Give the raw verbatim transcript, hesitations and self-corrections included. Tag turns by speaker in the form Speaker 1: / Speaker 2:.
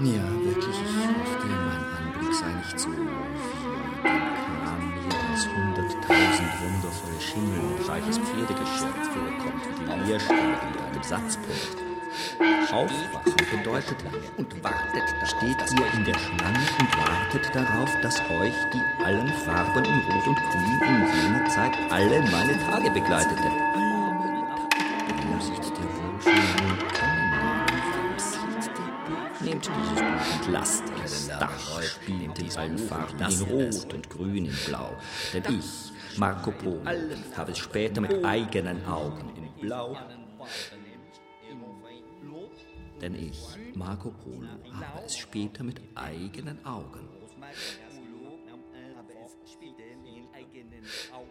Speaker 1: Ja, wirklich, ich hoffte, mein Anblick sei nicht so wie kam mir als hunderttausend wundervolle Schimmel und reiches Pferdegeschirr vorkommt, wie die Leerstelle hinter einem Satzpunkt. Aufwachen bedeutet, und wartet, steht ihr in der Schlange und wartet darauf, dass euch die allen Farben in Rot und Grün in jener Zeit alle meine Tage begleitete. Lasst der Wohlfühlung Nehmt dieses Buch und lasst es. Dach spielt in allen Farben, in Rot und Grün, in Blau. Denn ich, Marco Polo, habe es später mit eigenen Augen in Blau. Denn ich, Marco Polo, habe es später mit eigenen Augen.